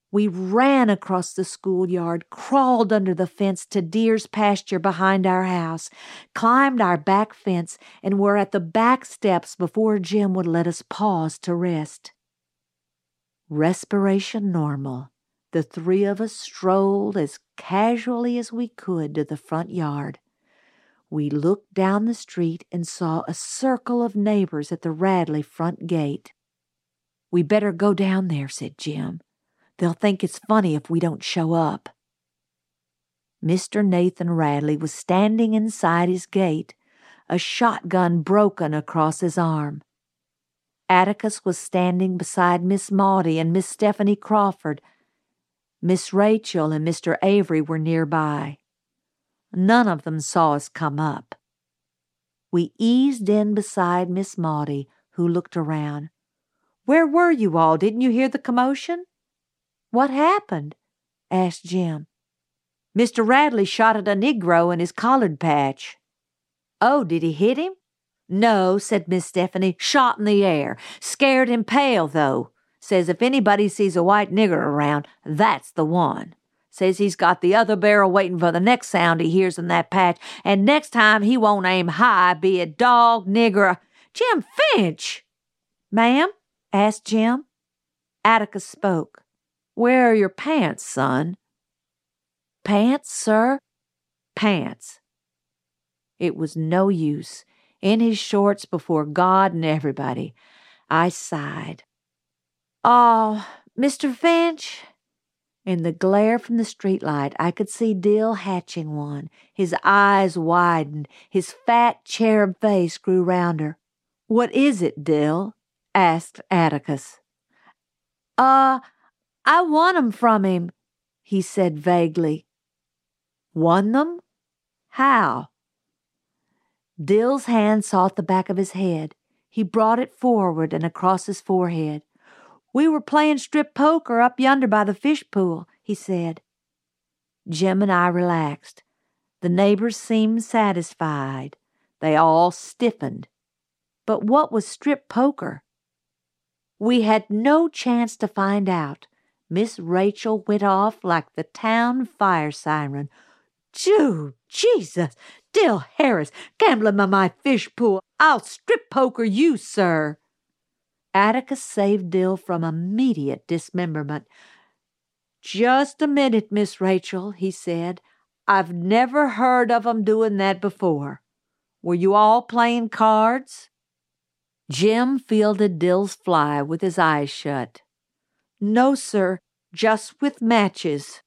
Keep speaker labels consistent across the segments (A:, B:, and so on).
A: We ran across the schoolyard, crawled under the fence to deer's pasture behind our house, climbed our back fence, and were at the back steps before Jim would let us pause to rest. Respiration normal, the three of us strolled as casually as we could to the front yard. We looked down the street and saw a circle of neighbors at the Radley front gate. "We better go down there," said Jim. "They'll think it's funny if we don't show up." Mr. Nathan Radley was standing inside his gate, a shotgun broken across his arm. Atticus was standing beside Miss Maudie and Miss Stephanie Crawford. Miss Rachel and Mr. Avery were nearby. None of them saw us come up. We eased in beside Miss Maudie, who looked around. "Where were you all? Didn't you hear the commotion?" "What happened?" asked Jim. "Mr. Radley shot at a Negro in his collard patch." "Oh, did he hit him?" "No," said Miss Stephanie. "Shot in the air. Scared him pale, though. Says if anybody sees a white nigger around, that's the one. Says he's got the other barrel waiting for the next sound he hears in that patch, and next time he won't aim high, be it dog, nigger, Jim Finch!" "Ma'am?" asked Jim. Atticus spoke. "Where are your pants, son?" "Pants, sir?" "Pants." It was no use. In his shorts before God and everybody. I sighed. "Oh, Mr. Finch." In the glare from the streetlight, I could see Dill hatching one. His eyes widened. His fat cherub face grew rounder. "What is it, Dill?" asked Atticus. I won 'em from him," he said vaguely. "Won them? How?" Dill's hand sought the back of his head. He brought it forward and across his forehead. "We were playing strip poker up yonder by the fish pool," he said. Jim and I relaxed. The neighbors seemed satisfied. They all stiffened. But what was strip poker? We had no chance to find out. Miss Rachel went off like the town fire siren. Jesus! Dill Harris, gambling by my fish pool. I'll strip poker you, sir." Atticus saved Dill from immediate dismemberment. "Just a minute, Miss Rachel," he said. "I've never heard of 'em doing that before. Were you all playing cards?" Jim fielded Dill's fly with his eyes shut. "No, sir, just with matches."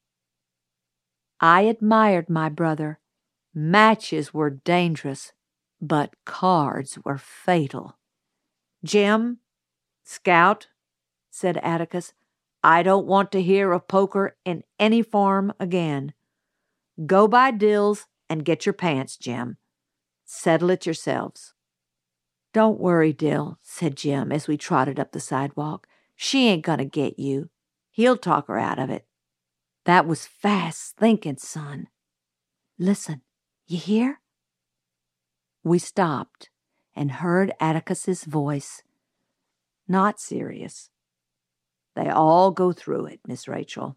A: I admired my brother. Matches were dangerous, but cards were fatal. "Jim, Scout," said Atticus, "I don't want to hear of poker in any form again. Go by Dill's and get your pants, Jim. Settle it yourselves." "Don't worry, Dill," said Jim as we trotted up the sidewalk. "She ain't gonna get you. He'll talk her out of it." "That was fast thinking, son. Listen, you hear?" We stopped and heard Atticus's voice. Not serious. "They all go through it, Miss Rachel."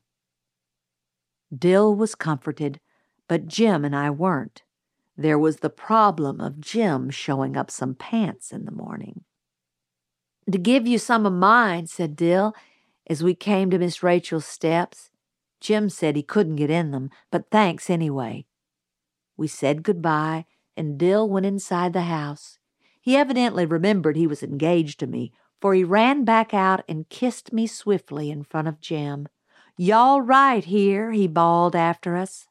A: Dill was comforted, but Jim and I weren't. There was the problem of Jim showing up some pants in the morning. "To give you some of mine," said Dill, as we came to Miss Rachel's steps. Jim said he couldn't get in them, but thanks anyway. We said goodbye, and Dill went inside the house. He evidently remembered he was engaged to me, for he ran back out and kissed me swiftly in front of Jim. "Y'all right here," he bawled after us.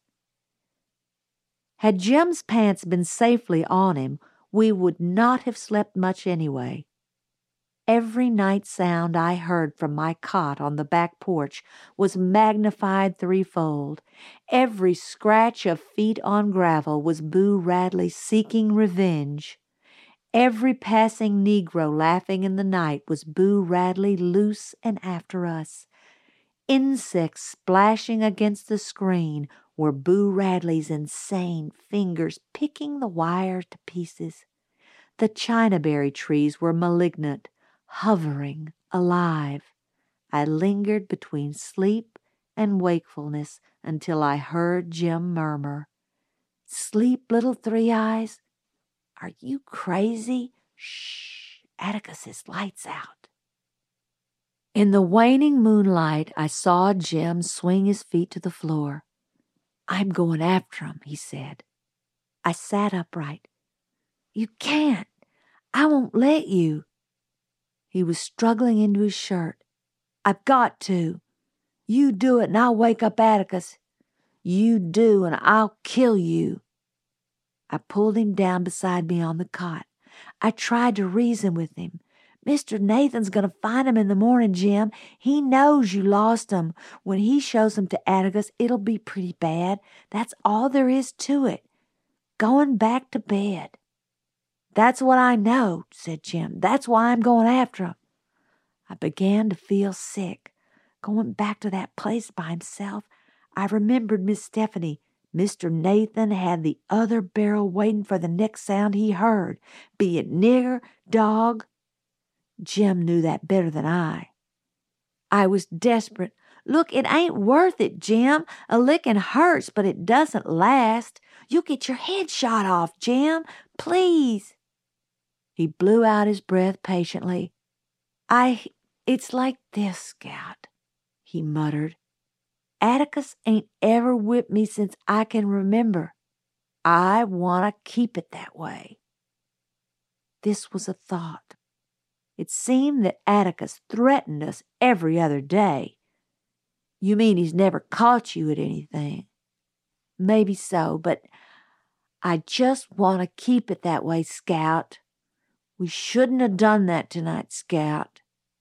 A: Had Jim's pants been safely on him, we would not have slept much anyway. Every night sound I heard from my cot on the back porch was magnified threefold. Every scratch of feet on gravel was Boo Radley seeking revenge. Every passing Negro laughing in the night was Boo Radley loose and after us. Insects splashing against the screen were Boo Radley's insane fingers picking the wire to pieces. The chinaberry trees were malignant, hovering, alive. I lingered between sleep and wakefulness until I heard Jim murmur, "Sleep, little Three Eyes? Are you crazy? Shh, Atticus's lights out." In the waning moonlight, I saw Jim swing his feet to the floor. "I'm going after him," he said. I sat upright. "You can't. I won't let you." He was struggling into his shirt. "I've got to. You do it and I'll wake up Atticus. You do and I'll kill you." I pulled him down beside me on the cot. I tried to reason with him. "Mr. Nathan's going to find him in the morning, Jim. He knows you lost him. When he shows him to Atticus, it'll be pretty bad. That's all there is to it. Going back to bed." "That's what I know," said Jim. "That's why I'm going after him." I began to feel sick. Going back to that place by himself, I remembered Miss Stephanie. Mr. Nathan had the other barrel waiting for the next sound he heard, be it nigger, dog. Jim knew that better than I. I was desperate. "Look, it ain't worth it, Jim. A licking hurts, but it doesn't last. You'll get your head shot off, Jim. Please." He blew out his breath patiently. It's like this, Scout," he muttered. "Atticus ain't ever whipped me since I can remember. I want to keep it that way." This was a thought. It seemed that Atticus threatened us every other day. "You mean he's never caught you at anything?" "Maybe so, but I just want to keep it that way, Scout. We shouldn't have done that tonight, Scout."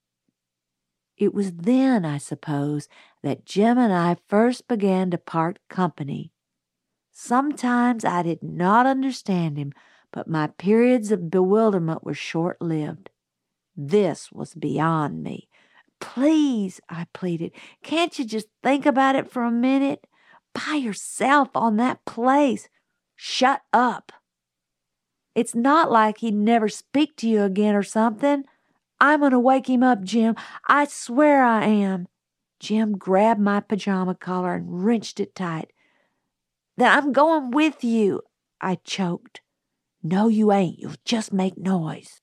A: It was then, I suppose, that Jim and I first began to part company. Sometimes I did not understand him, but my periods of bewilderment were short-lived. This was beyond me. "Please," I pleaded, "can't you just think about it for a minute? By yourself on that place." "Shut up." "It's not like he'd never speak to you again or something. I'm going to wake him up, Jim. I swear I am." Jim grabbed my pajama collar and wrenched it tight. "Then I'm going with you," I choked. "No, you ain't. You'll just make noise."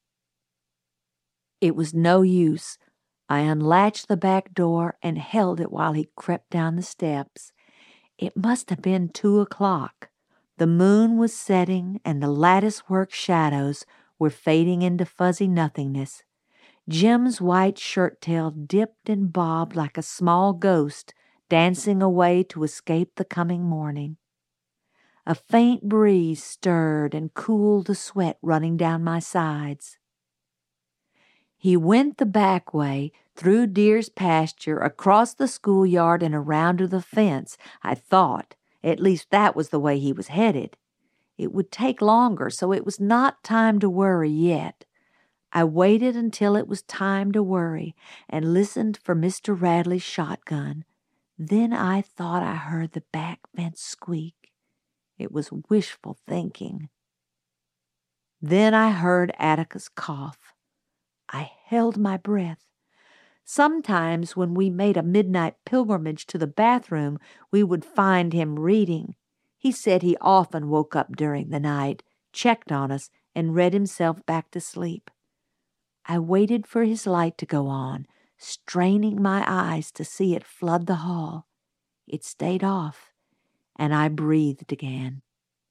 A: It was no use. I unlatched the back door and held it while he crept down the steps. It must have been 2:00. The moon was setting and the lattice-work shadows were fading into fuzzy nothingness. Jim's white shirt-tail dipped and bobbed like a small ghost dancing away to escape the coming morning. A faint breeze stirred and cooled the sweat running down my sides. He went the back way, through Deer's pasture, across the schoolyard and around to the fence, I thought. At least that was the way he was headed. It would take longer, so it was not time to worry yet. I waited until it was time to worry and listened for Mr. Radley's shotgun. Then I thought I heard the back fence squeak. It was wishful thinking. Then I heard Atticus cough. I held my breath. Sometimes when we made a midnight pilgrimage to the bathroom, we would find him reading. He said he often woke up during the night, checked on us, and read himself back to sleep. I waited for his light to go on, straining my eyes to see it flood the hall. It stayed off, and I breathed again.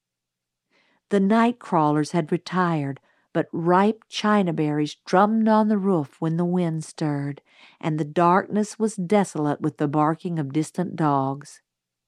A: The night crawlers had retired, but ripe china berries drummed on the roof when the wind stirred, and the darkness was desolate with the barking of distant dogs.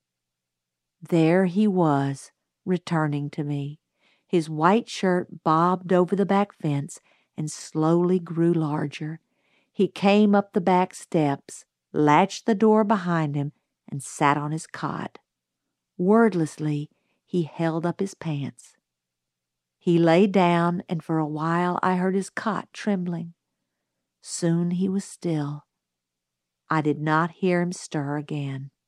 A: There he was, returning to me. His white shirt bobbed over the back fence and slowly grew larger. He came up the back steps, latched the door behind him, and sat on his cot. Wordlessly, he held up his pants. He lay down, and for a while I heard his cot trembling. Soon he was still. I did not hear him stir again.